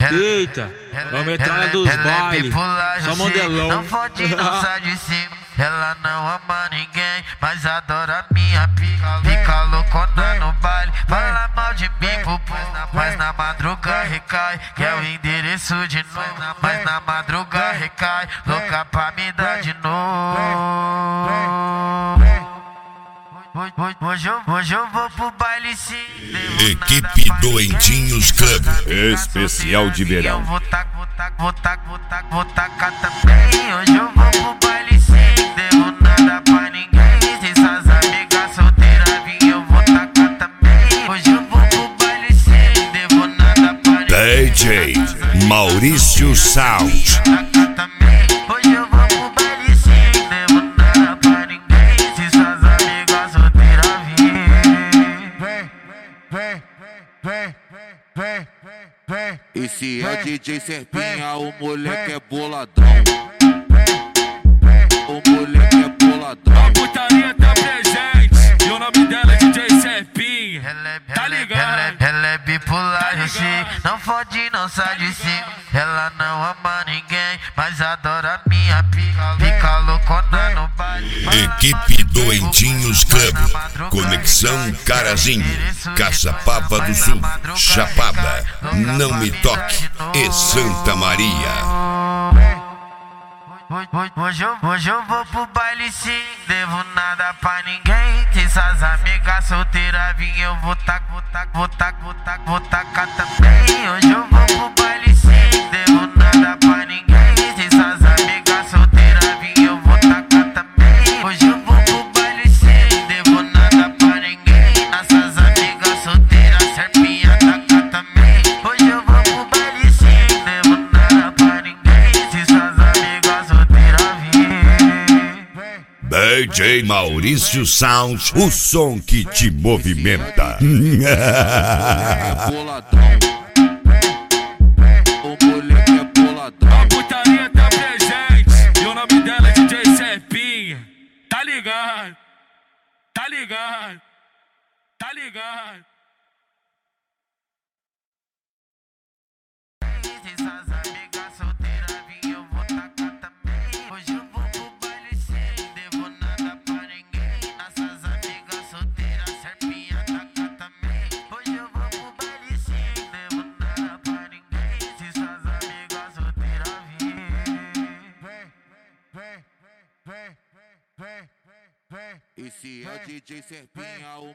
Eita, vamos entrar na dos bailes, só modelão. Não fode, não sai de cima. Ela não ama ninguém, mas adora minha pica. Fica loucona no baile, fala mal de mim pro povo. Mas na madruga recai, quer o endereço de novo. Mas na madruga recai, louca pra me dar de novo. Hoje eu vou pro baile sim. Equipe Doentinhos Club Especial de Verão. Vou tacar também. Hoje eu vou pro baile sim. Devo nada pra ninguém. Se suas amigas solteiras vir, eu vou tacar também. Hoje eu vou pro baile sim. Devo nada pra ninguém. DJ Maurício Sound. Hoje eu vou pro baile sim. Devo nada pra ninguém. Se suas amigas solteiras vir. Esse é o DJ Serpinha, o moleque é boladão. O moleque é boladão. A putaria tá presente, e o nome dela é DJ Serpinha. Tá ligado? Ela é bipolar, eu sei. Não fode, não sai de cima. Ela não ama ninguém, mas adora minha pica. Fica loucona no baile. Equipe Doentinhos Club. Conexão Carazinho, Caçapava do Sul, Chapada, Não Me Toque e Santa Maria. Hoje eu vou pro baile sim. Devo nada pra ninguém. Se suas amigas solteiras vir, eu vou tacar também. Hoje eu vou pro baile sim. Devo nada pra ninguém. Se suas amigas solteiras vir, eu vou tacar também. Hoje eu vou pro baile sim. Devo nada pra ninguém. Nossas amigas solteiras, Serpinha taca também. Hoje eu vou pro baile sim. Devo nada pra ninguém. Se suas amigas solteiras vir. DJ Maurício Sound, o som que te movimenta. Boladão. O moleque é boladão. A putaria tá presente, e o nome dela é DJ Serpinha. Tá ligado? Tá ligado? Tá ligado? Se suas amigas solteiras vir, eu vou tacar também. Hoje eu vou pro baile sim. Devo nada pra ninguém. Nossas amigas solteiras, Serpinha taca também. Hoje eu vou pro baile sim. Devo nada pra ninguém. Se suas amigas solteiras vir. Esse é o DJ Serpinha, o